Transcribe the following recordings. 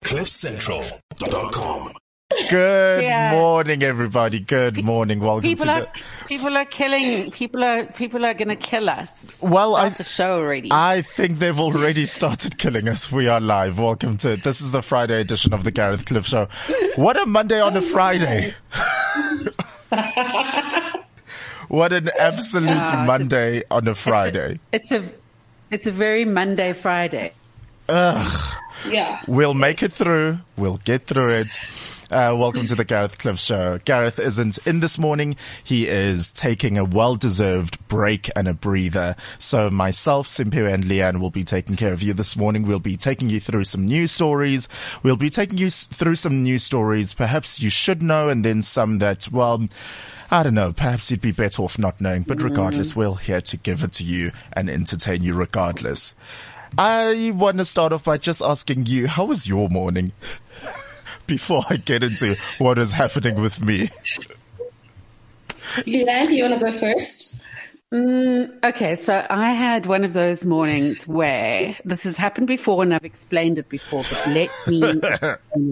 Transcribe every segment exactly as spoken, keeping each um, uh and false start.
cliff central dot com. Good Yeah. morning, everybody. Good morning. Welcome People to are the... people are killing people are people are going to kill us. Well, Start I the show already. I think they've already started killing us. We are live. Welcome to it. This is the Friday edition of the Gareth Cliff Show. What a Monday on a Friday. What an absolute Ah, Monday on a Friday. it's a it's a very Monday Friday. Ugh. Yeah. We'll make it through. We'll get through it. Uh, welcome to the Gareth Cliff Show. Gareth isn't in this morning. He is taking a well-deserved break and a breather. So myself, Simpiwe, and Leanne will be taking care of you this morning. We'll be taking you through some news stories. We'll be taking you s- through some news stories perhaps you should know, and then some that, well, I don't know, perhaps you'd be better off not knowing. But regardless, we're here to give it to you and entertain you regardless. I want to start off by just asking you, how was your morning? Before I get into what is happening with me. Leanne, do you want to go first? Okay, so I had one of those mornings where this has happened before and I've explained it before, but let me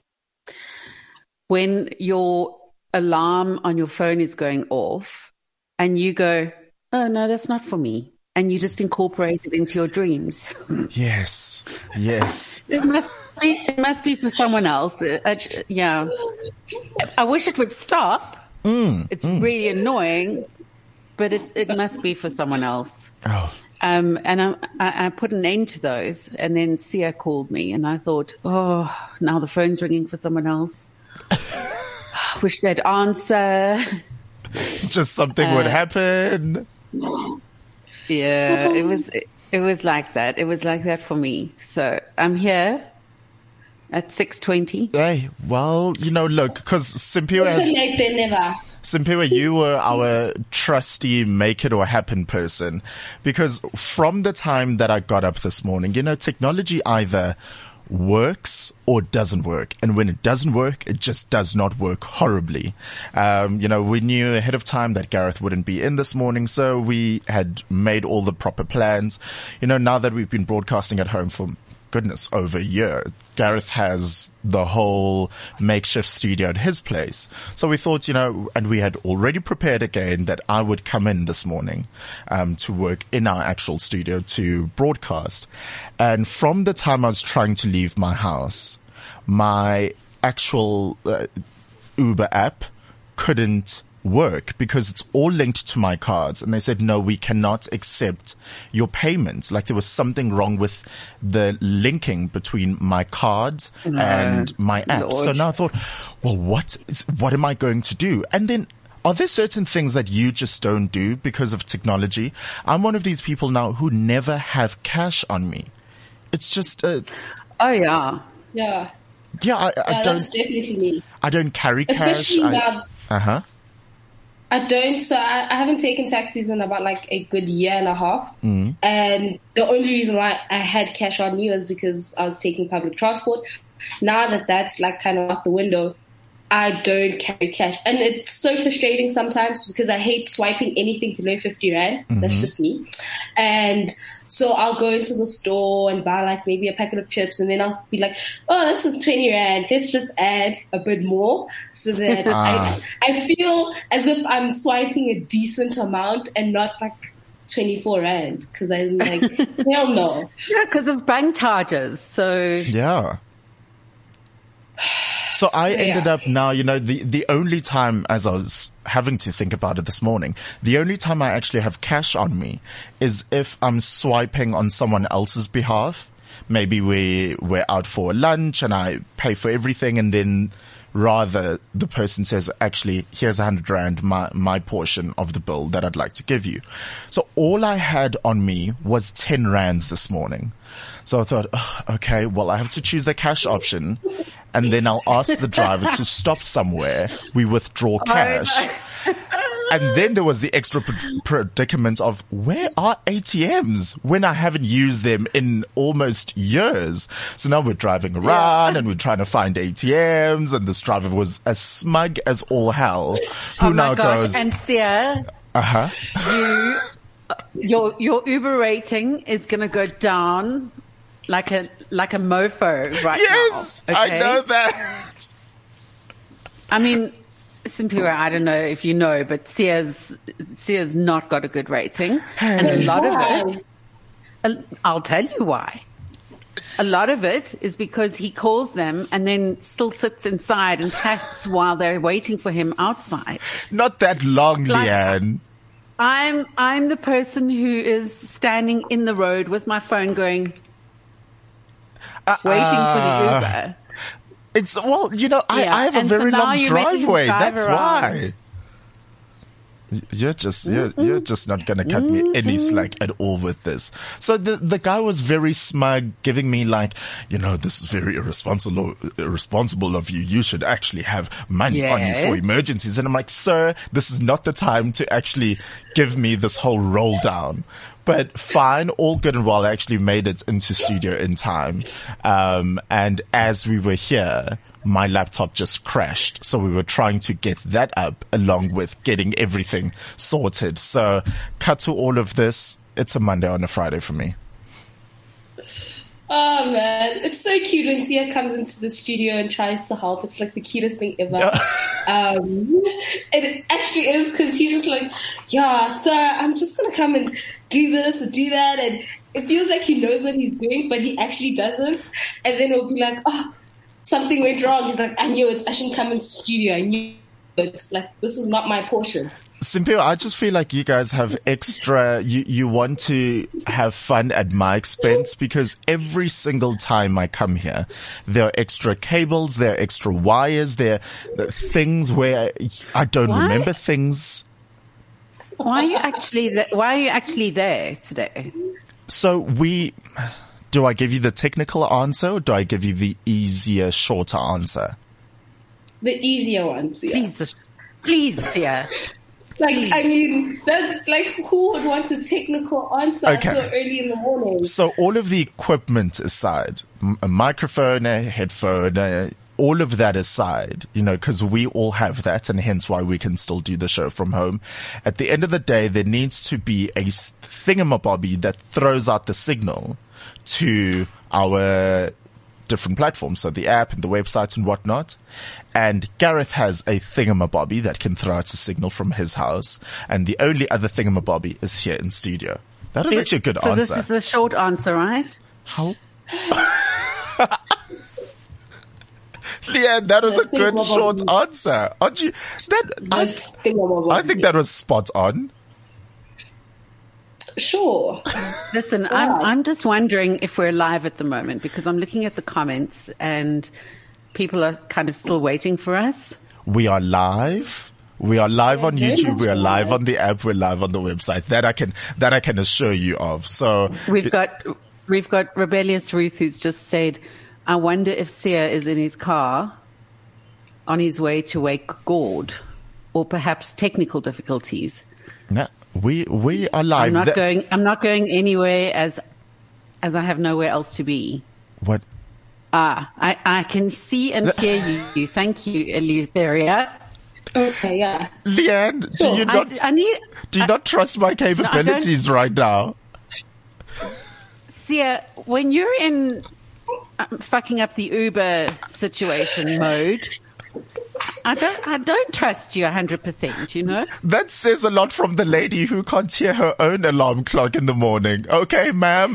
when your alarm on your phone is going off and you go, oh no, that's not for me. And you just incorporate it into your dreams. Yes, yes. It must be. It must be for someone else. Uh, uh, yeah. I wish it would stop. Mm, it's mm. really annoying, but it, it must be for someone else. Oh. Um, and I, I, I put an end to those, and then Sia called me, and I thought, oh, now the phone's ringing for someone else. Wish they'd answer. Just something uh, would happen. Yeah, it was it, it was like that. It was like that for me. So I'm here at six twenty. Hey, well, you know, look, because Simpiwe has... It's late then never. Simpiwe, you were our trusty make it or happen person. Because from the time that I got up this morning, you know, technology either works or doesn't work. And when it doesn't work, it just does not work horribly. Um, you know, we knew ahead of time that Gareth wouldn't be in this morning, so we had made all the proper plans. You know, now that we've been broadcasting at home for goodness, over a year, Gareth has the whole makeshift studio at his place. So we thought, you know, and we had already prepared again that I would come in this morning, um, to work in our actual studio to broadcast. And from the time I was trying to leave my house, my actual uh, Uber app couldn't work because it's all linked to my cards, and they said, no, we cannot accept your payment. Like there was something wrong with the linking between my cards no, and my app. Lord. So now I thought, well, what is, what am I going to do? And then are there certain things that you just don't do because of technology? I'm one of these people now who never have cash on me. It's just, uh, oh yeah. Yeah. Yeah. I, I yeah, don't, that's definitely me. I don't carry Especially cash. Now, uh huh. I don't, so I, I haven't taken taxis in about like a good year and a half. Mm. And the only reason why I had cash on me was because I was taking public transport. Now that that's like kind of out the window, I don't carry cash. And it's so frustrating sometimes because I hate swiping anything below fifty rand. Mm-hmm. That's just me. And so I'll go into the store and buy like maybe a packet of chips, and then I'll be like, oh, this is twenty rand. Let's just add a bit more so that ah. I, I feel as if I'm swiping a decent amount and not like twenty-four rand, because I'm like, hell no. Yeah, because of bank charges. So yeah. So I ended yeah. up now, you know, the, the only time, as I was having to think about it this morning, the only time I actually have cash on me is if I'm swiping on someone else's behalf. Maybe we, we're out for lunch and I pay for everything, and then rather the person says, actually, here's a hundred rand, my, my portion of the bill that I'd like to give you. So all I had on me was ten rands this morning. So I thought, oh, okay, well, I have to choose the cash option, and then I'll ask the driver to stop somewhere. We withdraw cash. And then there was the extra predicament of, where are A T Ms when I haven't used them in almost years? So now we're driving around yeah. and we're trying to find A T Ms, and this driver was as smug as all hell. Who oh now my gosh. goes, and Sia, uh-huh. you, your, your Uber rating is going to go down like a like a mofo right Yes, now. Okay? I know that. I mean, Simpiwe, I don't know if you know, but Sia's Sia's not got a good rating, and a lot of it. I'll tell you why. A lot of it is because he calls them and then still sits inside and chats while they're waiting for him outside. Not that long, Like- Leanne. I'm I'm the person who is standing in the road with my phone going, waiting for the Uh, Uber. It's, well, you know, I, Yeah, I have a and so very now long you're making him driveway. drive That's around. why. You're just you're, you're just not gonna cut me any slack at all with this. So the the guy was very smug, giving me like, you know, this is very irresponsible irresponsible of you. You should actually have money on you for Yes. emergencies. And I'm like, sir, this is not the time to actually give me this whole roll down. But fine, all good and well. I actually made it into studio in time. Um, and as we were here, my laptop just crashed. So we were trying to get that up along with getting everything sorted. So cut to all of this. It's a Monday on a Friday for me. Oh man, it's so cute when Sia comes into the studio and tries to help. It's like the cutest thing ever. um, it actually is, because he's just like, yeah, sir, I'm just gonna come and do this or do that, and it feels like he knows what he's doing, but he actually doesn't. And then it'll be like, oh, something went wrong. He's like, I knew it. I shouldn't come into the studio. I knew it. Like, this is not my portion. Simpiwe, I just feel like you guys have extra, you, you want to have fun at my expense, because every single time I come here, there are extra cables, there are extra wires, there are things where I don't Why? remember things. Why are you actually th- Why are you actually there today? So we, do I give you the technical answer or do I give you the easier, shorter answer? The easier ones, yeah. Please, the, please, Sia. Like, I mean, that's like, who would want a technical answer Okay. so early in the morning? So all of the equipment aside, m- a microphone, a headphone, uh, all of that aside, you know, because we all have that, and hence why we can still do the show from home. At the end of the day, there needs to be a s- thingamabobby that throws out the signal to our different platforms, so the app and the website and whatnot. And Gareth has a thingamabobby that can throw out a signal from his house, and the only other thingamabobby is here in studio. That is actually a good so answer. this is the short answer, right? How? Leanne, that was a good thingamabobby. short answer. Aren't you? That, I, Thingamabobby. I think that was spot on. Sure. Listen, I'm I'm just wondering if we're live at the moment, because I'm looking at the comments and people are kind of still waiting for us. We are live. We are live on very YouTube. much We are live live. on the app. We're live on the website. That I can, that I can assure you of. So We've got we've got Rebellious Ruth, who's just said, I wonder if Sia is in his car on his way to Wake Gord, or perhaps technical difficulties. no, we, we are live. I'm not That- going I'm not going anywhere as as I have nowhere else to be. What? Ah, I, I can see and hear you. Thank you, Eleutheria. Okay, yeah. Leanne, do you I, not, I need do you not trust my capabilities right now? Sia, when you're in um, fucking up the Uber situation mode, I don't I don't trust you one hundred percent, you know? That says a lot from the lady who can't hear her own alarm clock in the morning. Okay, ma'am.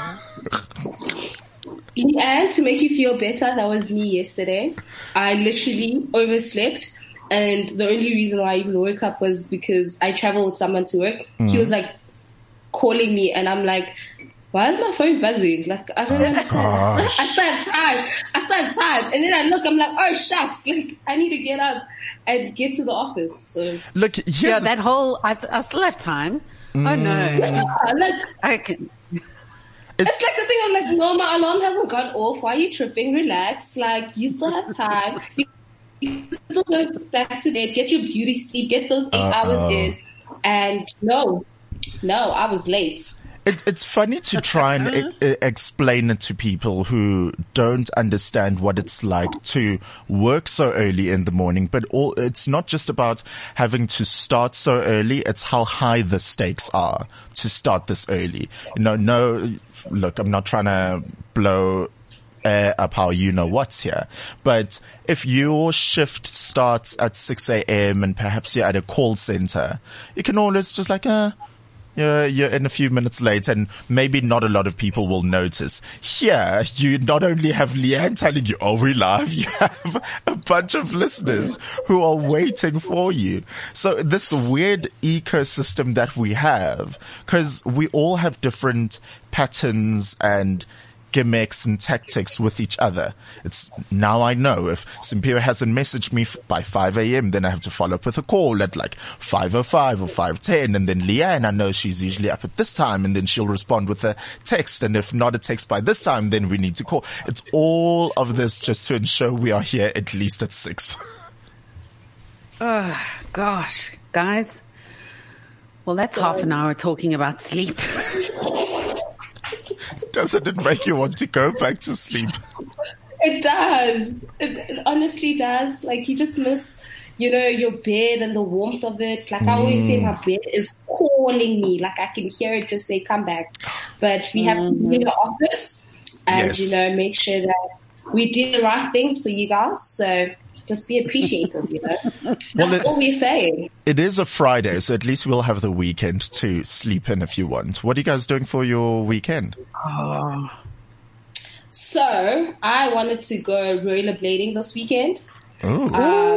And to make you feel better, that was me yesterday. I literally overslept, and the only reason why I even woke up was because I traveled with someone to work. He was like calling me, and I'm like, why is my phone buzzing? Like, I don't understand. gosh. I still have time. I still have time. And then I look, I'm like, oh shucks, like I need to get up and get to the office. So Look, here's Yeah, that whole I, I still have time. Oh no, yeah, like I can. it's like the thing. I'm like, no, my alarm hasn't gone off. Why are you tripping? Relax. Like, you still have time. You you still go back to bed. Get your beauty sleep. Get those eight Uh-oh. hours in. And no, no, I was late. It, it's funny to try and e- explain it to people who don't understand what it's like to work so early in the morning. But all, it's not just about having to start so early. It's how high the stakes are to start this early. You know, no, look, I'm not trying to blow air up how you know what's here. But if your shift starts at six a.m. and perhaps you're at a call center, you can always just like, uh, You're, you're in a few minutes late and maybe not a lot of people will notice. Here, you not only have Leanne telling you, oh, we love, you have a bunch of listeners who are waiting for you. So this weird ecosystem that we have, because we all have different patterns and gimmicks and tactics with each other. It's now I know if Simpiwe hasn't messaged me f- by five a.m., then I have to follow up with a call at like five oh five or five ten. And then Leanne, I know she's usually up at this time, and then she'll respond with a text. And if not a text by this time, then we need to call. It's all of this just to ensure we are here at least at six. Oh, gosh, guys. Well, that's half an hour talking about sleep. Doesn't it make you want to go back to sleep? It does. It, it honestly does. Like, you just miss, you know, your bed and the warmth of it. Like, I always say my bed is calling me. Like, I can hear it just say, come back. But we have to be in the office and, Yes. you know, make sure that we do the right things for you guys. So just be appreciative, you know. That's Well, it- all we're saying. It is a Friday, so at least we'll have the weekend to sleep in if you want. What are you guys doing for your weekend? So I wanted to go rollerblading this weekend. Oh,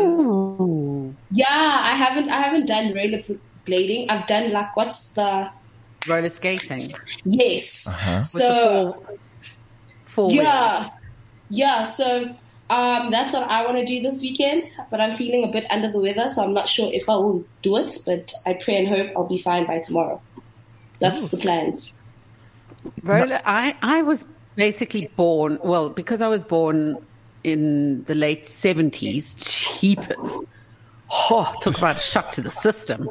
Um, yeah, I haven't I haven't done rollerblading. I've done like what's the Roller skating. yes. Uh-huh. So Four yeah, yeah. So um, that's what I want to do this weekend. But I'm feeling a bit under the weather, so I'm not sure if I will do it. But I pray and hope I'll be fine by tomorrow. That's the plans. Roller, I, I was basically born, well, because I was born in the late seventies, cheapers. Oh, talk about a shock to the system.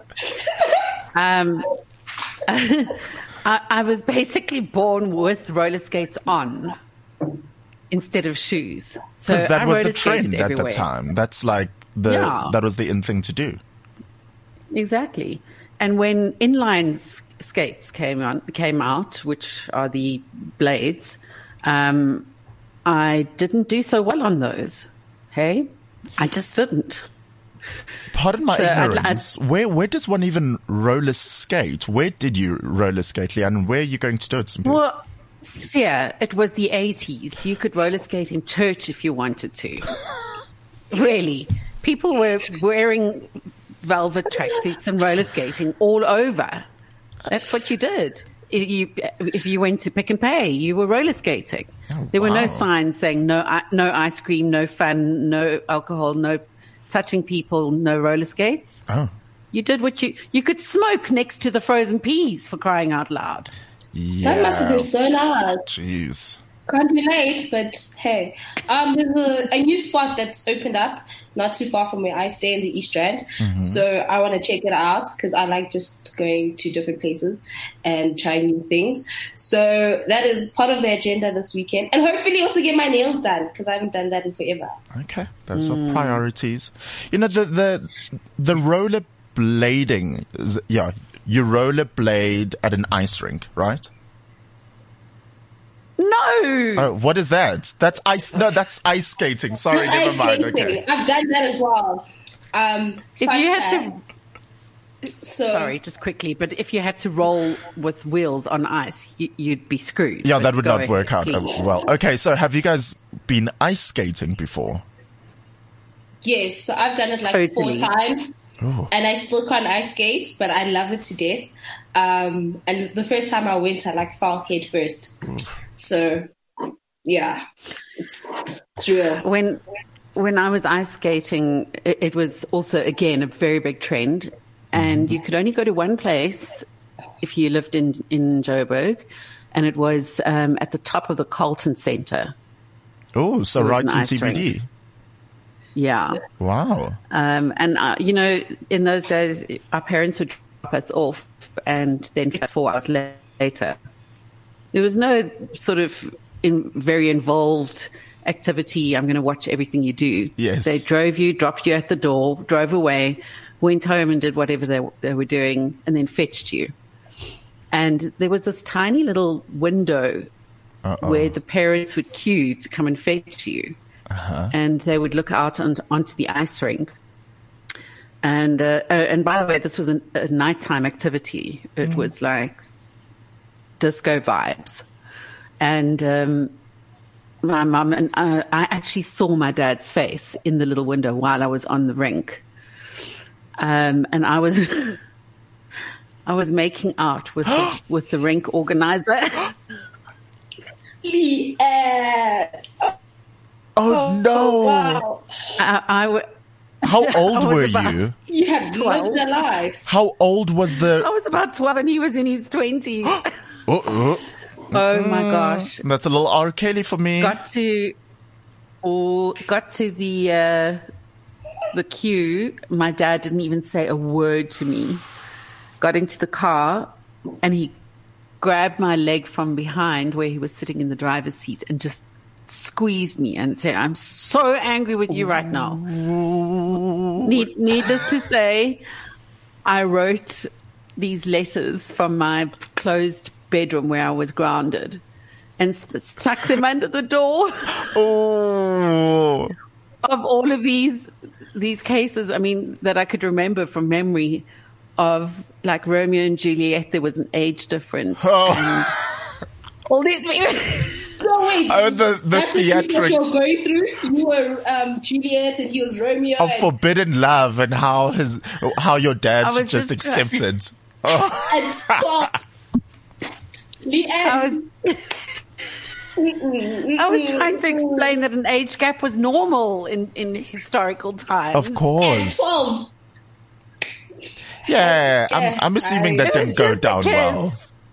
Um, I, I was basically born with roller skates on instead of shoes. So because that I was the roller skated trend at the everywhere. time. That's like the Yeah. that was the in thing to do. Exactly. And when inline s- skates came on, came out, which are the blades, um, I didn't do so well on those. Hey, I just didn't. Pardon my So I'd- I'd- ignorance. Where where does one even roller skate? Where did you roller skate, Leanne? And where are you going to do it? Simpiwe? Well, yeah, it was the eighties. You could roller skate in church if you wanted to. Really. People were wearing velvet tracksuits and roller skating all over. That's what you did. If you, if you went to Pick and Pay, you were roller skating. Oh, there were wow. no signs saying no, i- no ice cream, no fun, no alcohol, no touching people, no roller skates. Oh, You did what you, you could smoke next to the frozen peas, for crying out loud. yeah. That must have been so nice. Jeez. Can't relate, but hey, um, there's a, a new spot that's opened up not too far from where I stay in the East Rand. So I want to check it out because I like just going to different places and trying new things. So that is part of the agenda this weekend, and hopefully also get my nails done because I haven't done that in forever. Okay, those are priorities. You know, the the the roller blading. is- Yeah, you roller blade at an ice rink, right? No! Oh, what is that? That's ice. No, that's ice skating. Sorry, It's never ice mind. skating. Okay. I've done that as well. Um, If fun you had fact. to, so, sorry, just quickly, but if you had to roll with wheels on ice, you, you'd be screwed. Yeah, But that would go not work ahead, out uh, please. well. Okay, so have you guys been ice skating before? Yes, so I've done it like Totally. four times, Oh. and I still can't ice skate, but I love it to death. Um, and the first time I went, I like fell head first. So, yeah, it's, it's real. When when I was ice skating, it, it was also again a very big trend, and you could only go to one place if you lived in in Joburg, and it was um, at the top of the Carlton Centre. Oh, so It was right an in ice C B D. rink. Yeah. Wow. Um, and, uh, you know, in those days, our parents would drop us off and then pick us four hours later later. There was no sort of in, very involved activity. I'm going to watch everything you do. Yes. They drove you, dropped you at the door, drove away, went home and did whatever they, they were doing, and then fetched you. And there was this tiny little window Uh-oh. where the parents would queue to come and fetch you. Uh-huh. And they would look out on, onto the ice rink. And uh, uh, and by the way, this was a, a nighttime activity. It mm. was like disco vibes. And um, my mum and uh, I actually saw my dad's face in the little window while I was on the rink. Um, and I was I was making out with the, with the rink organizer. Leanne. Oh, oh no! Wow. I, I w- How old were about, you? You have twelve. lived a life. How old was the? I was about twelve, and he was in his twenties. Uh-oh. Oh my gosh! That's a little R. Kelly for me. Got to, or got to the uh, the queue. My dad didn't even say a word to me. Got into the car, and he grabbed my leg from behind where he was sitting in the driver's seat and just squeezed me and said, "I'm so angry with you right now." Need, needless to say, I wrote these letters from my closed bedroom where I was grounded and st- stuck them under the door. Oh. Of all of these these cases, I mean, that I could remember from memory of like Romeo and Juliet, there was an age difference. Oh. And all these No, wait. Oh, the, the That's what you, what theatrics. you're going through? You were um, Juliet and he was Romeo. Of and, forbidden love and how his, how your dad I was just, just accepted. Oh. and well, Leanne. I was I was trying to explain that an age gap was normal in, in historical times. Of course. Well, Yeah, I'm, I'm assuming that It didn't was go just a down kiss. well.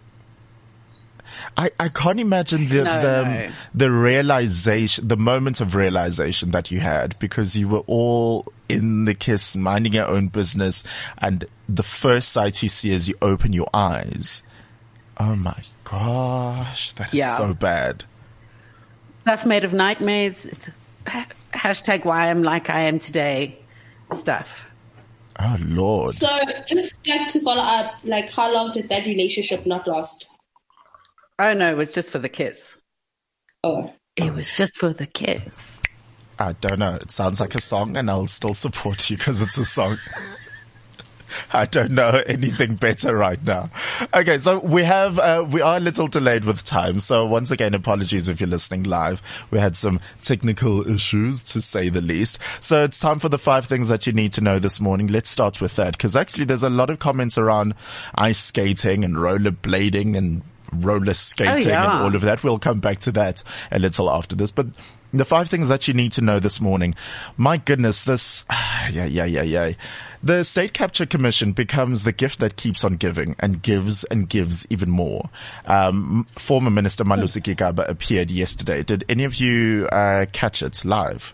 I, I can't imagine the, No, the, no. the realization, the moment of realization that you had because you were all in the kiss, minding your own business. And the first sight you see as you open your eyes. Oh my gosh. That is Yeah. so bad. Stuff made of nightmares. It's hashtag why I'm like I am today stuff. Oh Lord. so just like to follow up, like how long did that relationship not last? Oh no, it was just for the kiss. Oh. It was just for the kiss. I don't know. It sounds like a song and I'll still support you because it's a song. I don't know anything better right now. Okay, so we have, uh, we are a little delayed with time. So once again, apologies if you're listening live. We had some technical issues to say the least. So it's time for the five things that you need to know this morning. Let's start with that because actually there's a lot of comments around ice skating and rollerblading and roller skating Oh, yeah. and all of that. We'll come back to that a little after this, but the five things that you need to know this morning. My goodness, this, yeah, yeah, yeah, yeah. The State Capture Commission becomes the gift that keeps on giving and gives and gives even more. Um, former Minister Malusi Gigaba appeared yesterday. Did any of you uh, catch it live?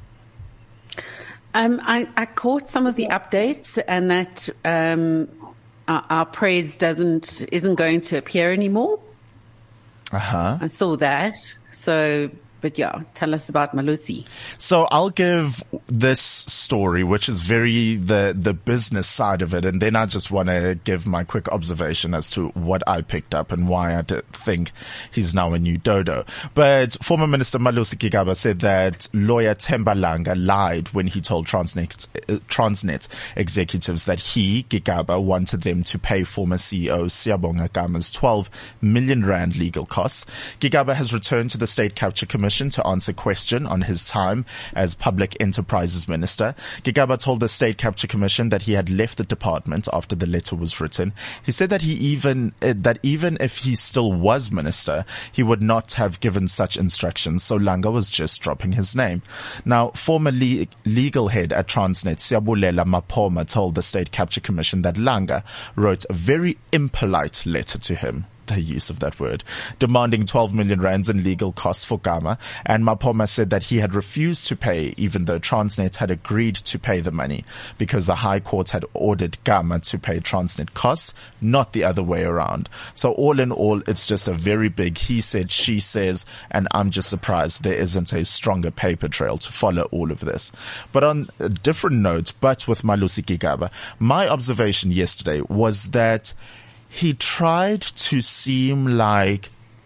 Um, I, I caught some of the updates and that um, our, our praise doesn't isn't going to appear anymore. Uh-huh. I saw that. So, but yeah, tell us about Malusi. So I'll give this story, which is very the, the business side of it. And then I just want to give my quick observation as to what I picked up and why I did think he's now a new dodo. But former Minister Malusi Gigaba said that lawyer Themba Langa lied when he told Transnet, uh, Transnet executives that he, Gigaba, wanted them to pay former C E O Siyabonga Gama's twelve million rand legal costs. Gigaba has returned to the State Capture Commission to answer question on his time as Public Enterprises Minister. Gigaba told the State Capture Commission that he had left the department after the letter was written. He said that he even uh, that even if he still was minister, he would not have given such instructions. So Langa was just dropping his name. Now, former le- legal head at Transnet, Siyabulela Mapoma, told the State Capture Commission that Langa wrote a very impolite letter to him. the use of that word, demanding twelve million rands in legal costs for Gama. And Mapoma said that he had refused to pay, even though Transnet had agreed to pay the money, because the High Court had ordered Gama to pay Transnet costs, not the other way around. So all in all, it's just a very big he said, she says, and I'm just surprised there isn't a stronger paper trail to follow all of this. But on a different note, but with Malusi Gigaba, my observation yesterday was that he tried to seem like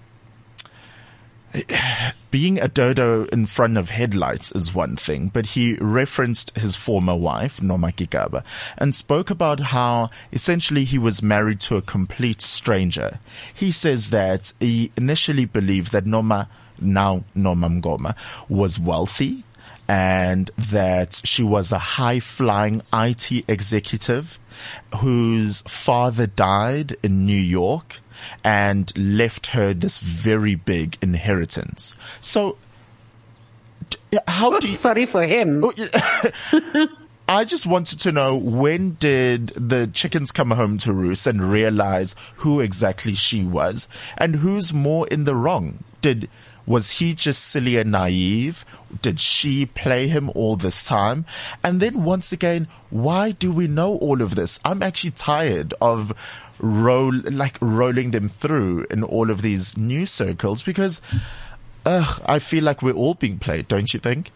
being a dodo in front of headlights is one thing, but he referenced his former wife, Noma Gigaba, and spoke about how essentially he was married to a complete stranger. He says that he initially believed that Noma, now Noma Mngoma, was wealthy and that she was a high-flying I T executive whose father died in New York and left her this very big inheritance. So, how do you... Sorry for him. I just wanted to know, when did the chickens come home to roost and realize who exactly she was? And who's more in the wrong? Did... Was he just silly and naive? Did she play him all this time? And then once again, why do we know all of this? I'm actually tired of roll, like rolling them through in all of these news circles because, ugh, I feel like we're all being played, don't you think?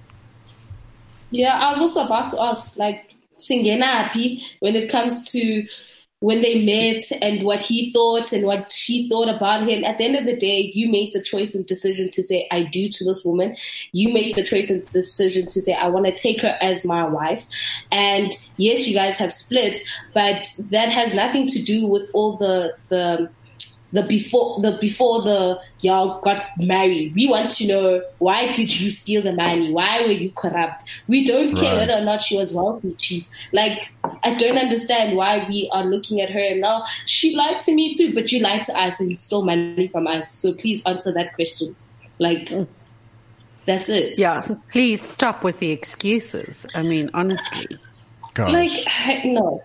Yeah, I was also about to ask, like, Singena happy when it comes to when they met and what he thought and what she thought about him. At the end of the day, you made the choice and decision to say, I do to this woman. You made the choice and decision to say, I want to take her as my wife. And yes, you guys have split, but that has nothing to do with all the, the, the before, the before the y'all got married. We want to know, why did you steal the money? Why were you corrupt? We don't care Right. whether or not she was wealthy, chief. Like, I don't understand why we are looking at her and now she lied to me too, but you lied to us and stole money from us. So please answer that question. Like, that's it. Yeah, please stop with the excuses. I mean, honestly. Gosh. Like, no.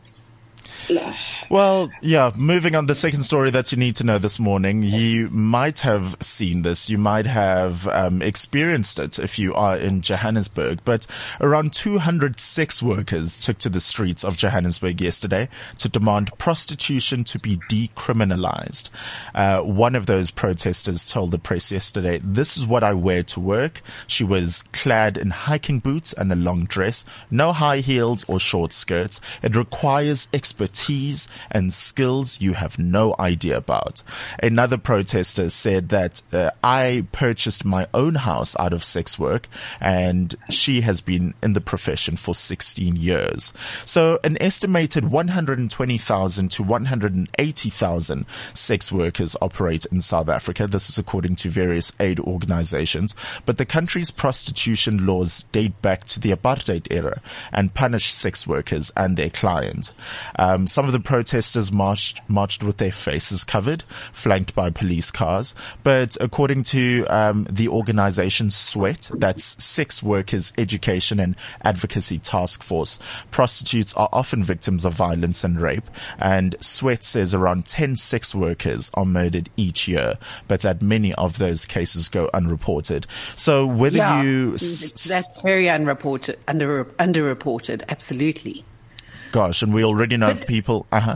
No. Well, yeah, moving on, the second story that you need to know this morning, you might have seen this, you might have um, experienced it if you are in Johannesburg, but around two hundred sex workers took to the streets of Johannesburg yesterday to demand prostitution to be decriminalized. Uh, one of those protesters told the press yesterday, "This is what I wear to work." She was clad in hiking boots and a long dress, no high heels or short skirts. It requires expertise and skills you have no idea about. Another protester said that uh, I purchased my own house out of sex work, and she has been in the profession for sixteen years. So an estimated one hundred twenty thousand to one hundred eighty thousand sex workers operate in South Africa. This is according to various aid organizations, but the country's prostitution laws date back to the apartheid era and punish sex workers and their clients. Um, some of the protesters marched, marched with their faces covered, flanked by police cars. But according to um, the organization SWEAT, that's Sex Workers Education and Advocacy Task Force, prostitutes are often victims of violence and rape. And SWEAT says around ten sex workers are murdered each year, but that many of those cases go unreported. So whether Yeah, you... that's very unreported, under, underreported, absolutely. Gosh, and we already know But- of people... Uh-huh.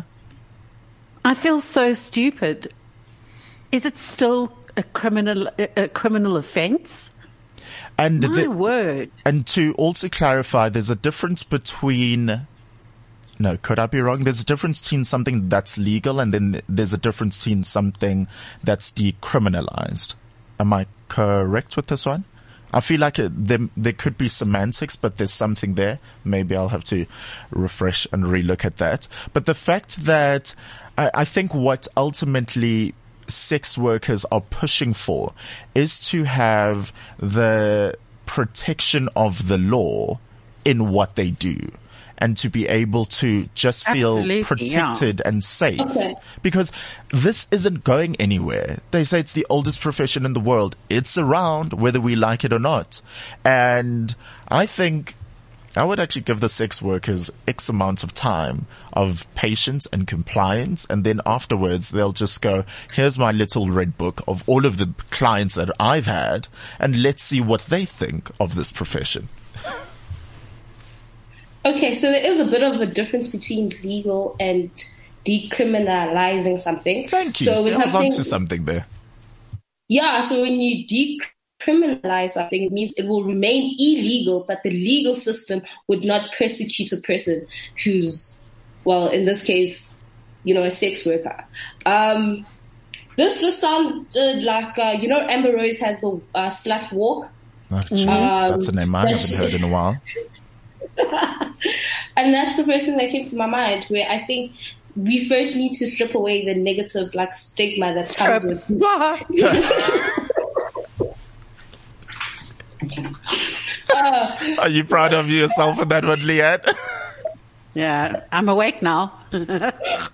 I feel so stupid. Is it still a criminal a, a criminal offence? And My the, word. And to also clarify, there's a difference between, no, could I be wrong? There's a difference between something that's legal and then there's a difference between something that's decriminalized. Am I correct with this one? I feel like it, there, there could be semantics, but there's something there. Maybe I'll have to refresh and relook at that. But the fact that I, I think what ultimately sex workers are pushing for is to have the protection of the law in what they do, and to be able to just feel Absolutely, protected yeah. and safe. Okay. Because this isn't going anywhere. They say it's the oldest profession in the world. It's around whether we like it or not. And I think I would actually give the sex workers X amount of time of patience and compliance. And then afterwards, they'll just go, here's my little red book of all of the clients that I've had. And let's see what they think of this profession. Okay, so there is a bit of a difference between legal and decriminalizing something. Thank you. So See, when I was something, onto something there. Yeah, so when you decriminalize something, it means it will remain illegal, but the legal system would not persecute a person who's, well, in this case, you know, a sex worker. Um, this just sounded like, uh, you know, Amber Rose has the uh, slut walk. Oh, geez, um, that's a name I haven't heard in a while. And that's the first thing that came to my mind, where I think we first need to strip away the negative, like, stigma that comes with. uh, Are you proud of yourself in that one, Leanne? Yeah, I'm awake now. I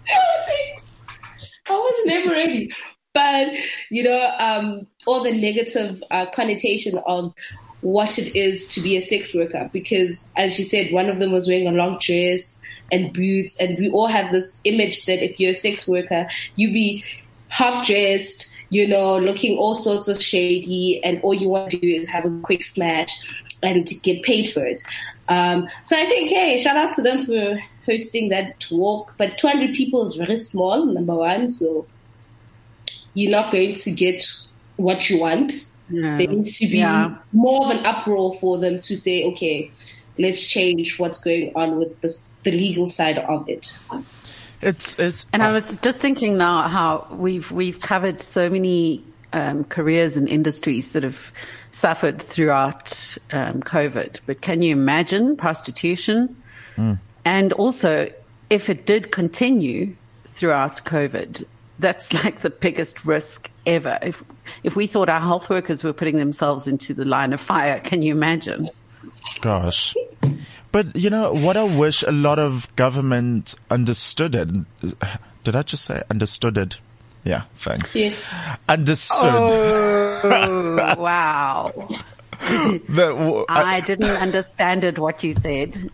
was never ready. But, you know, um, all the negative uh, connotation of what it is to be a sex worker. Because, as you said, one of them was wearing a long dress and boots, and we all have this image that if you're a sex worker, you be half dressed, you know, looking all sorts of shady, and all you want to do is have a quick smash and get paid for it. Um, so I think, hey, shout out to them for hosting that walk. But two hundred people is very small, number one, so you're not going to get what you want. Yeah. There needs to be yeah. more of an uproar for them to say, okay, let's change what's going on with this, the legal side of it. It's it's. And I was just thinking now how we've we've covered so many um, careers and industries that have suffered throughout um, COVID. But can you imagine prostitution? Mm. And also, if it did continue throughout COVID, that's like the biggest risk ever. If if we thought our health workers were putting themselves into the line of fire, can you imagine? Gosh. But, you know, what I wish a lot of government understood it. Did I just say understood it? Yeah, thanks. Yes. Understood. Oh, wow. the, uh, I didn't understand it, what you said.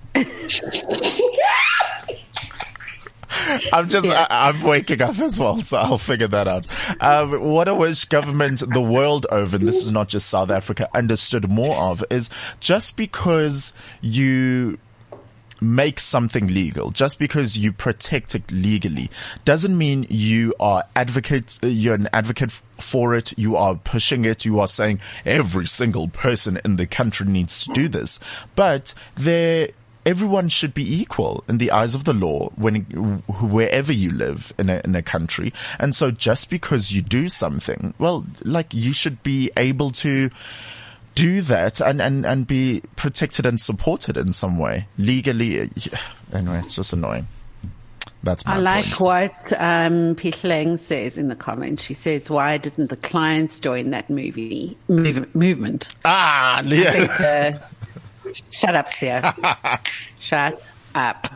I'm just, yeah. I, I'm waking up as well, so I'll figure that out. Um, what I wish government the world over, and this is not just South Africa, understood more of is just because you make something legal, just because you protect it legally, doesn't mean you are advocate, you're an advocate for it, you are pushing it, you are saying every single person in the country needs to do this. But there, everyone should be equal in the eyes of the law when, wherever you live in a, in a country. And so just because you do something, well, like you should be able to do that and, and, and be protected and supported in some way legally. Anyway, it's just annoying. That's my I like point. what um, Pihleng says in the comments. She says, why didn't the clients join that movie move, movement? Ah, yeah. I think, uh, Shut up, Sia. Shut up.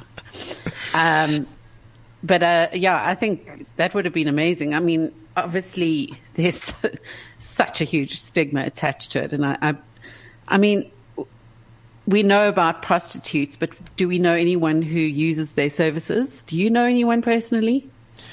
Um, but, uh, yeah, I think that would have been amazing. I mean, obviously there's such a huge stigma attached to it. And I, I, I mean, we know about prostitutes, but do we know anyone who uses their services? Do you know anyone personally?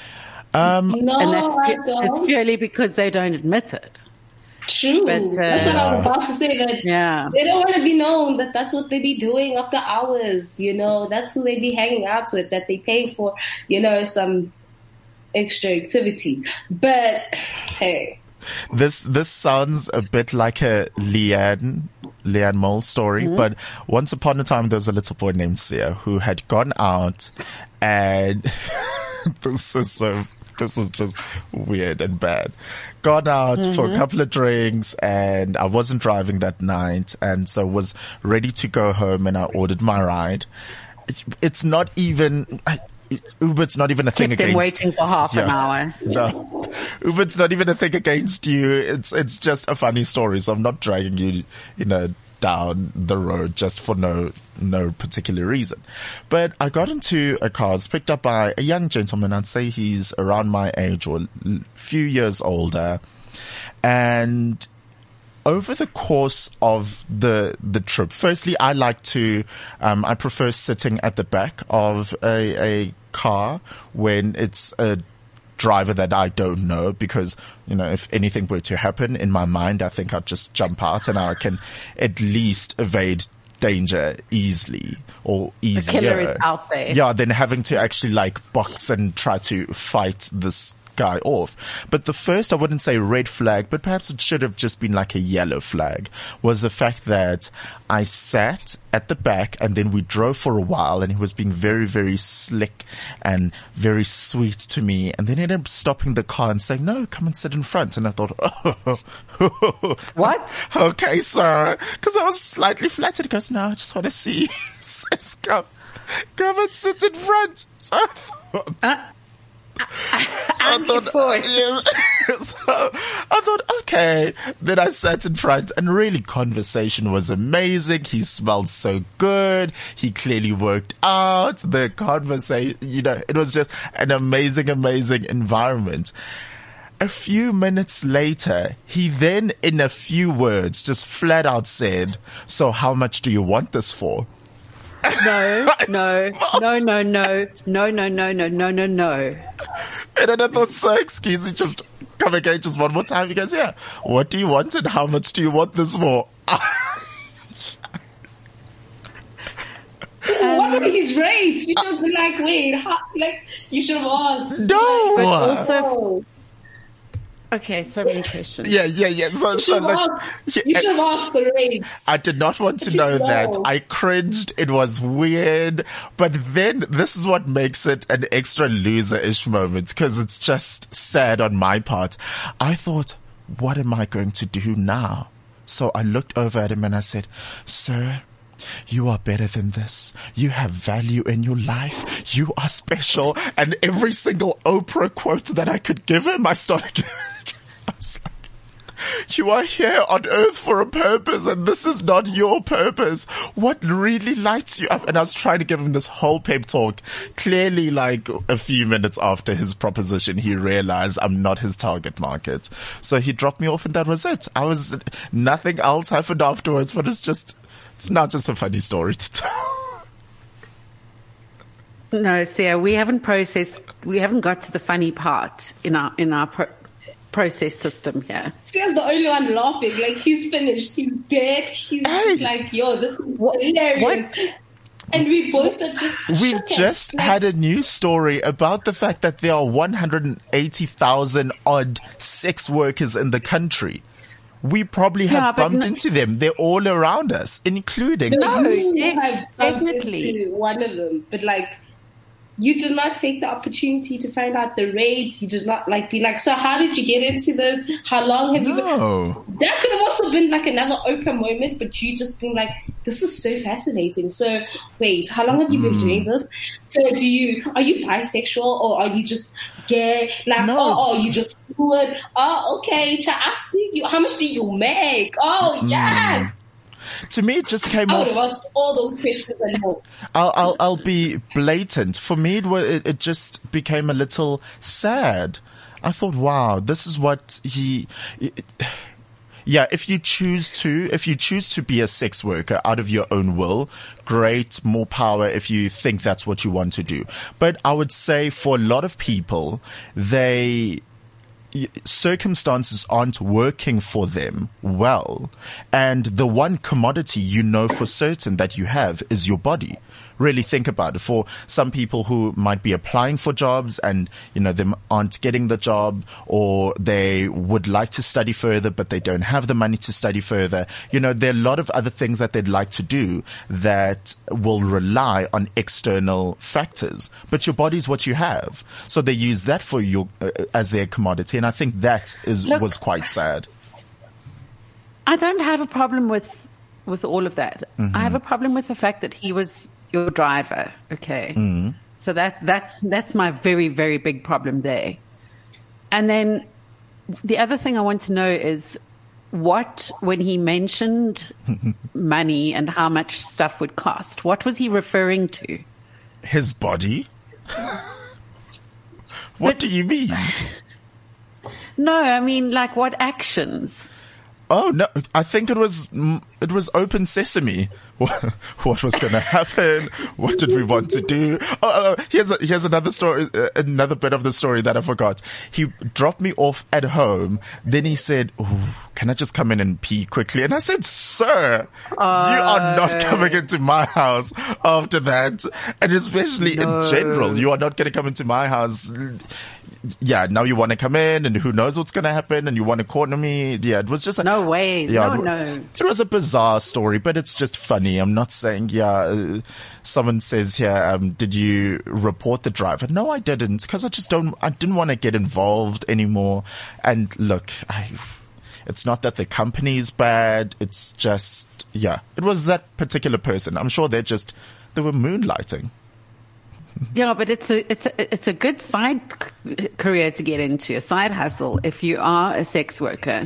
Um, no, and that's, I don't. It's purely because they don't admit it. True. But, uh, that's what I was about to say. That yeah. they don't want to be known that that's what they be doing after hours. You know, that's who they be hanging out with. That they pay for, you know, some extra activities. But hey, this this sounds a bit like a Leanne Leanne Mole story. Mm-hmm. But once upon a time, there was a little boy named Sia who had gone out, and this is so. This is just weird and bad. Gone out mm-hmm. for a couple of drinks, and I wasn't driving that night, and so was ready to go home, and I ordered my ride. It's, it's not even, Uber's not even a thing Kept against. Them waiting for half yeah, an hour. No, Uber's not even a thing against you. It's it's just a funny story. So I'm not dragging you, you know, down the road just for no no particular reason. But I got into a car. I was picked up by a young gentleman. I'd say he's around my age or a few years older. And over the course of the the trip, firstly, I like to, um, I prefer sitting at the back of a, a car when it's a driver that I don't know, because, you know, if anything were to happen in my mind, I think I'd just jump out and I can at least evade danger easily or easier. The killer is out there. Yeah, than having to actually like box and try to fight this guy off. But the first, I wouldn't say red flag, but perhaps it should have just been like a yellow flag, was the fact that I sat at the back and then we drove for a while and he was being very, very slick and very sweet to me. And then he ended up stopping the car and saying, no, come and sit in front. And I thought, oh, what? Okay, sir. Cause I was slightly flattered. He goes, no, I just want to see. Says, come, come and sit in front. So I thought, uh- So I thought, yeah, so I thought, okay. Then I sat in front and really conversation was amazing. He smelled so good. He clearly worked out. The conversation, you know, it was just an amazing, amazing environment. A few minutes later, he then in a few words just flat out said, so how much do you want this for? No, no, no, no, no, no, no, no, no, no, no, no. And then I thought, so excuse me, just come again, just one more time. He goes, yeah, what do you want and how much do you want this for? What were his rates? You should have been like, wait, how, like, you should have asked. No! Like, Also, okay, so many questions. Yeah, yeah, yeah. So, You so should have like, asked, yeah, you should have asked the rates. I did not want to know No. that. I cringed. It was weird. But then this is what makes it an extra loser-ish moment, because it's just sad on my part. I thought, what am I going to do now? So I looked over at him and I said, sir, you are better than this. You have value in your life. You are special. And every single Oprah quote that I could give him, I started I was like, you are here on earth for a purpose and this is not your purpose. What really lights you up? And I was trying to give him this whole pep talk. Clearly, like a few minutes after his proposition, he realized I'm not his target market. So he dropped me off and that was it. I was, nothing else happened afterwards, but it's just, it's not just a funny story to tell. No, Sia, we haven't processed, we haven't got to the funny part in our, in our pro- process system here. Sia's the only one laughing. Like, he's finished. He's dead. He's Hey. like, yo, this is What- hilarious. what? And we both are just We've shooketh. just Like, had a news story about the fact that there are one hundred eighty thousand odd sex workers in the country. We probably have Yeah, but bumped no- into them. They're all around us, including No, you de- have bumped definitely. into one of them, but like, you did not take the opportunity to find out the rates. You did not like be like, so how did you get into this? How long have you been? No. That could have also been like another Oprah moment, but you just been like, this is so fascinating. So wait, how long have you been doing this? So do you, are you bisexual or are you just gay? Like, No. oh, oh, you just fluid. Oh, okay. Cha, I see you. How much do you make? Oh, yeah. To me, it just came I would off. have asked all those questions and more. I'll, I'll, I'll be blatant. For me, it, wa- it, it just became a little sad. I thought, wow, this is what he, it, yeah, if you choose to, if you choose to be a sex worker out of your own will, great, more power if you think that's what you want to do. But I would say for a lot of people, they, circumstances aren't working for them well. And the one commodity you know for certain that you have is your body. Really think about it. For some people who might be applying for jobs and, you know, them aren't getting the job, or they would like to study further, but they don't have the money to study further. You know, there are a lot of other things that they'd like to do that will rely on external factors. But your body's what you have. So they use that for your, uh, as their commodity. And I think that is, Look, was quite sad. I don't have a problem with with all of that. Mm-hmm. I have a problem with the fact that he was your driver. Okay, Mm-hmm. so that that's that's my very very big problem there. And then the other thing I want to know is what, when he mentioned money and how much stuff would cost, what was he referring to? His body? What do you mean? No, I mean, like, what actions? Oh no, I think it was, it was open sesame. What was going to happen? What did we want to do? Oh, oh here's a, here's another story, uh, another bit of the story that I forgot. He dropped me off at home. Then he said, "Ooh, can I just come in and pee quickly?" And I said, "Sir, uh, you are not coming into my house after that. And especially no. in general, you are not going to come into my house." Yeah, now you want to come in and who knows what's going to happen and you want to corner me. Yeah, it was just a, no way. Yeah, no, it, no. It was a bizarre story, but it's just funny. I'm not saying, yeah, uh, someone says here, um, did you report the driver? No, I didn't, because I just don't, I didn't want to get involved anymore. And look, I, it's not that the company's bad. It's just, yeah, it was that particular person. I'm sure they're just, they were moonlighting. Yeah, but it's a it's a, it's a good side c- career to get into, a side hustle if you are a sex worker.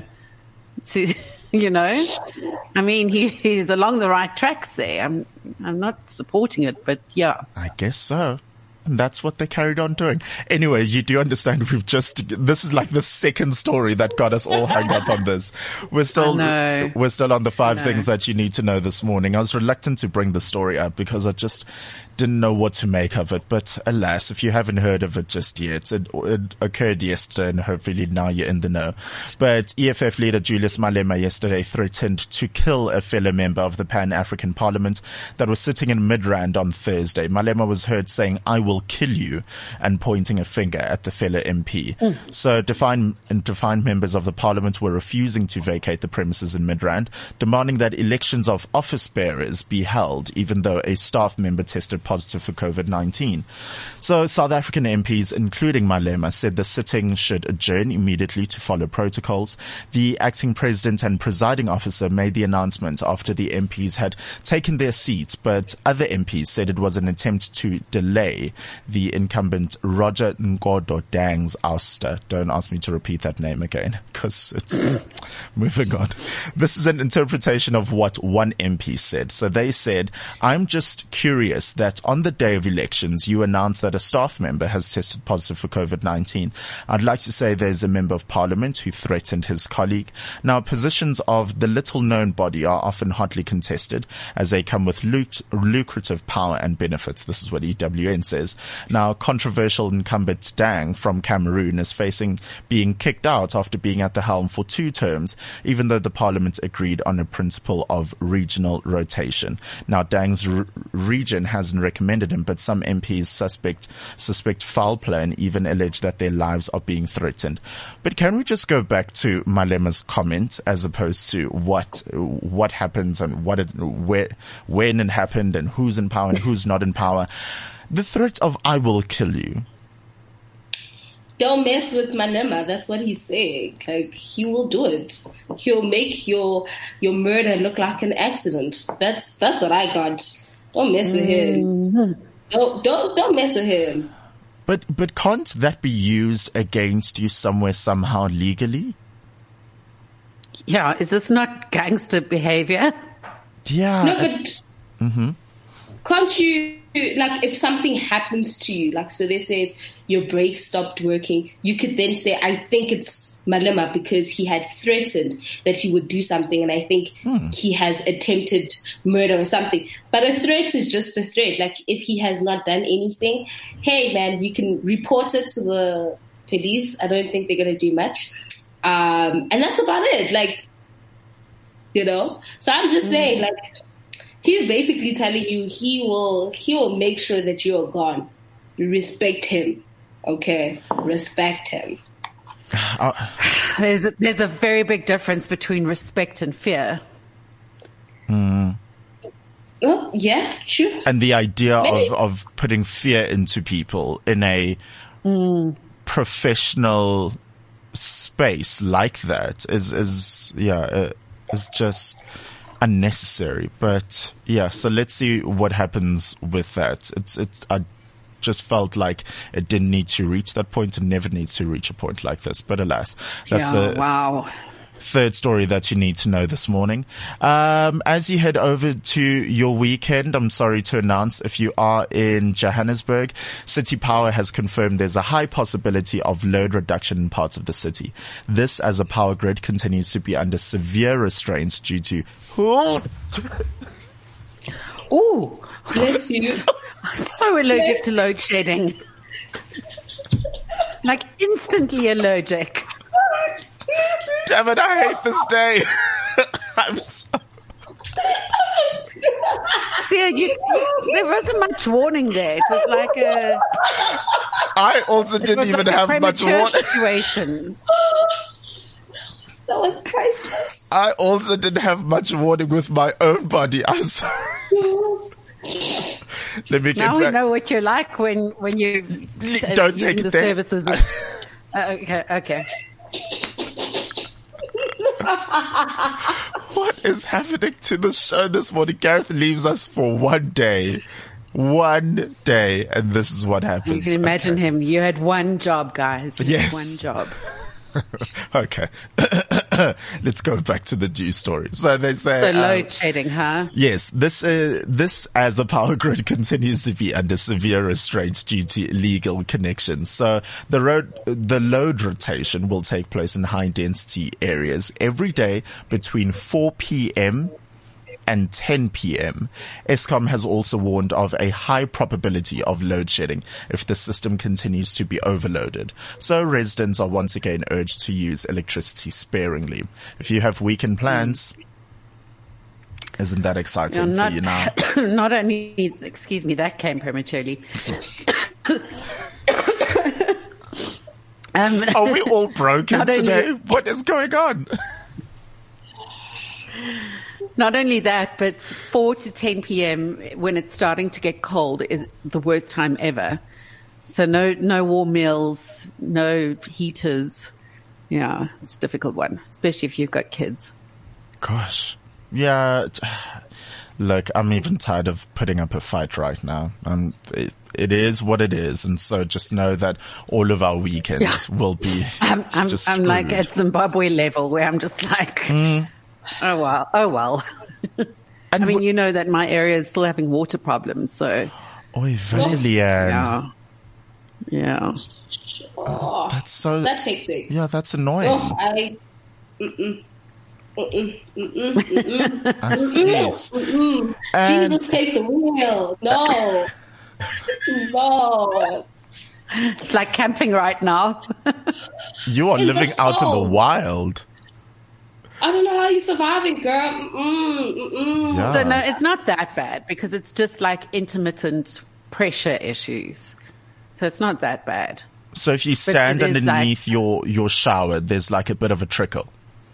To you know, I mean, he he's along the right tracks there. I'm I'm not supporting it, but yeah, I guess so. And that's what they carried on doing. Anyway, you do understand we've just, this is like the second story that got us all hung up on this. We're still, we're still on the five things that you need to know this morning. I was reluctant to bring the story up because I just didn't know what to make of it. But alas, if you haven't heard of it just yet, it, it occurred yesterday and hopefully now you're in the know. But E F F leader Julius Malema yesterday threatened to kill a fellow member of the Pan-African Parliament that was sitting in Midrand on Thursday. Malema was heard saying, "I will kill you," and pointing a finger at the fellow M P. Mm. So defined, defined members of the parliament were refusing to vacate the premises in Midrand, demanding that elections of office bearers be held, even though a staff member tested positive for COVID nineteen. So South African M Ps, including Malema, said the sitting should adjourn immediately to follow protocols. The acting president and presiding officer made the announcement after the M Ps had taken their seats, but other M Ps said it was an attempt to delay the incumbent Roger Nkodo Dang's ouster. Don't ask me to repeat that name again, because it's moving on. This is an interpretation of what one M P said. So they said, "I'm just curious that on the day of elections, you announce that a staff member has tested positive for COVID nineteen. I'd like to say there's a member of parliament who threatened his colleague. Now, positions of the little known body are often hotly contested as they come with luc- lucrative power and benefits." This is what E W N says. Now, controversial incumbent Dang from Cameroon is facing being kicked out after being at the helm for two terms, even though the parliament agreed on a principle of regional rotation. Now, Dang's r- region hasn't recommended him, but some M Ps suspect, suspect foul play and even allege that their lives are being threatened. But can we just go back to Malema's comment as opposed to what, what happens and what it, where, when it happened and who's in power and who's not in power? The threat of "I will kill you." Don't mess with Malema. That's what he's saying. Like, he will do it. He'll make your your murder look like an accident. That's that's what I got. Don't mess with him. Mm-hmm. Don't don't don't mess with him. But but can't that be used against you somewhere somehow legally? Yeah, is this not gangster behavior? Yeah. No, but mm-hmm. Can't you, like, if something happens to you, like, so they said your brake stopped working, you could then say, "I think it's Malema because he had threatened that he would do something, and I think hmm. he has attempted murder or something." But a threat is just a threat. Like, if he has not done anything, hey, man, you can report it to the police. I don't think they're going to do much. Um, and that's about it. Like, you know? So I'm just mm. saying, like, he's basically telling you he will he will make sure that you are gone. Respect him, okay? Respect him. Uh, there's a, there's a very big difference between respect and fear. Mm. Oh, yeah, true. And the idea of, of putting fear into people in a mm. professional space like that is is yeah uh, is just unnecessary. But yeah, so let's see what happens with that. It's it's I just felt like it didn't need to reach that point and never needs to reach a point like this. But alas, that's yeah, the wow. third story that you need to know this morning. Um, as you head over to your weekend, I'm sorry to announce, if you are in Johannesburg, City Power has confirmed there's a high possibility of load reduction in parts of the city. This as the power grid continues to be under severe restraints due to... Ooh, Bless you. I'm so allergic to load shedding. Like instantly allergic. Damn it, I hate this day. I'm so... There, you, you, there wasn't much warning there. It was like a... I also it didn't was even like a have much premature warning. situation. That was priceless. I also didn't have much warning with my own body. I'm sorry. Let me get Now we back. know what you're like when, when you uh, Don't using take the it there. services. Of, uh, okay, okay. What is happening to the show this morning? Gareth leaves us for one day. One day. And this is what happens. You can imagine Okay. him. You had one job, guys. You had Yes. one job. Okay. Let's go back to the news story. So they say... So um, load shedding, huh? Yes, this uh, this as the power grid continues to be under severe restraints due to illegal connections. So the road, the load rotation will take place in high density areas every day between four p.m. and ten p.m. Eskom has also warned of a high probability of load shedding if the system continues to be overloaded. So residents are once again urged to use electricity sparingly. If you have weekend plans, isn't that exciting not, for you now? not only, excuse me, that came prematurely. um, Are we all broken Not only- today? What is going on? Not only that, but four to ten p.m. when it's starting to get cold is the worst time ever. So no, no warm meals, no heaters. Yeah, it's a difficult one, especially if you've got kids. Gosh. Yeah. Look, I'm even tired of putting up a fight right now. Um, it, it is what it is. And so just know that all of our weekends Yeah. will be I'm, I'm, just I'm like screwed. at Zimbabwe level where I'm just like, Mm. oh well, oh well. And I mean, wh- you know that my area is still having water problems, so Oy vey, yeah, yeah. Oh, That's so... that's hectic. Yeah, that's annoying. Oh, I. Mm-mm. Mm-mm. Mm-mm. Mm-mm. I sneeze. Mm-mm. And- Jesus, take the wheel. No. No. It's like camping right now. You are In the living out in the snow. wild. I don't know how you're surviving, girl. Mm-mm. Mm-mm. Yeah. So no, it's not that bad because it's just like intermittent pressure issues. So it's not that bad. So if you stand it is underneath like- your, your shower, there's like a bit of a trickle.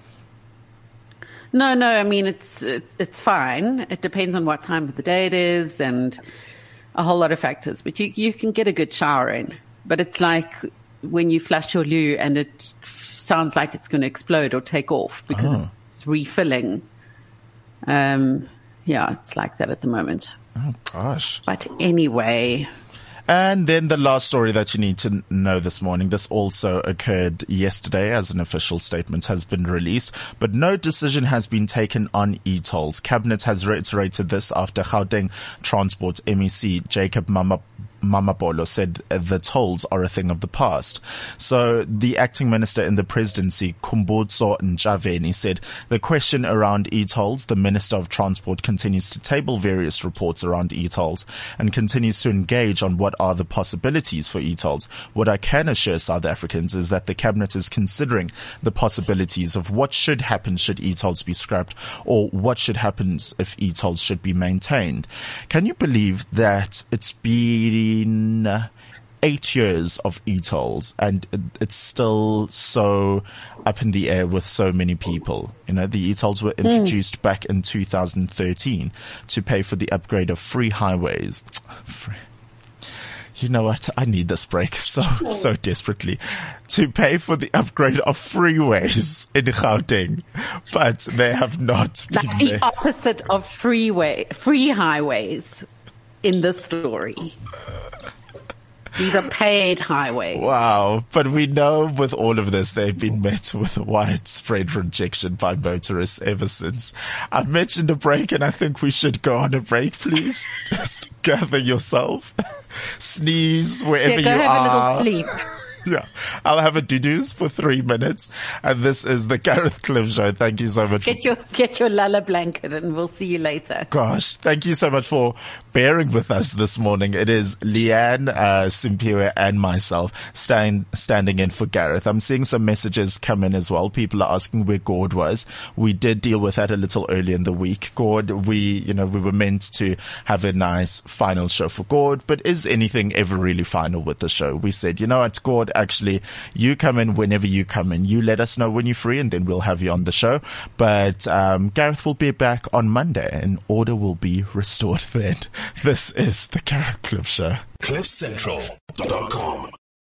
No, no, I mean, it's, it's, it's fine. It depends on what time of the day it is and a whole lot of factors, but you, you can get a good shower in, but it's like when you flush your loo and it sounds like it's going to explode or take off because Oh. it's refilling. Um, yeah, it's like that at the moment. Oh, gosh. But anyway, And then the last story that you need to know this morning, this also occurred yesterday as an official statement has been released, but no decision has been taken on e-tolls. Cabinet has reiterated this after Gauteng Transport M E C Jacob Mama Mamabolo said uh, the tolls are a thing of the past. So the acting minister in the presidency, Kumbutso Njaveni, said the question around e-tolls, the Minister of Transport continues to table various reports around e-tolls and continues to engage on what are the possibilities for e-tolls. What I can assure South Africans is that the cabinet is considering the possibilities of what should happen should e-tolls be scrapped or what should happen if e-tolls should be maintained. Can you believe that it's been eight years of e-tolls and it's still so up in the air with so many people? You know, the e-tolls were introduced mm. back in two thousand thirteen to pay for the upgrade of free highways. Free. You know what? I need this break so, so desperately to pay for the upgrade of freeways in Gauteng, but they have not been like the there. opposite of freeway, free highways in this story. These are paid highways. Wow. But we know with all of this, they've been met with widespread rejection by motorists ever since. I've mentioned a break, and I think we should go on a break, please. Just gather yourself. Sneeze wherever yeah, go you have are. A little sleep. Yeah, I'll have a doo-doos for three minutes. And this is the Gareth Cliff Show. Thank you so much. Get your, get your lulla blanket and we'll see you later. Gosh, thank you so much for bearing with us this morning. It is Leanne, uh, Simpiwe and myself stand, standing in for Gareth. I'm seeing some messages come in as well. People are asking where Gord was. We did deal with that a little early in the week. Gord, we, you know, we were meant to have a nice final show for Gord, but is anything ever really final with the show? We said, you know what, Gord, actually, you come in whenever you come in. You let us know when you're free and then we'll have you on the show. But um, Gareth will be back on Monday and order will be restored then. This is the Gareth Cliff Show. cliff central dot com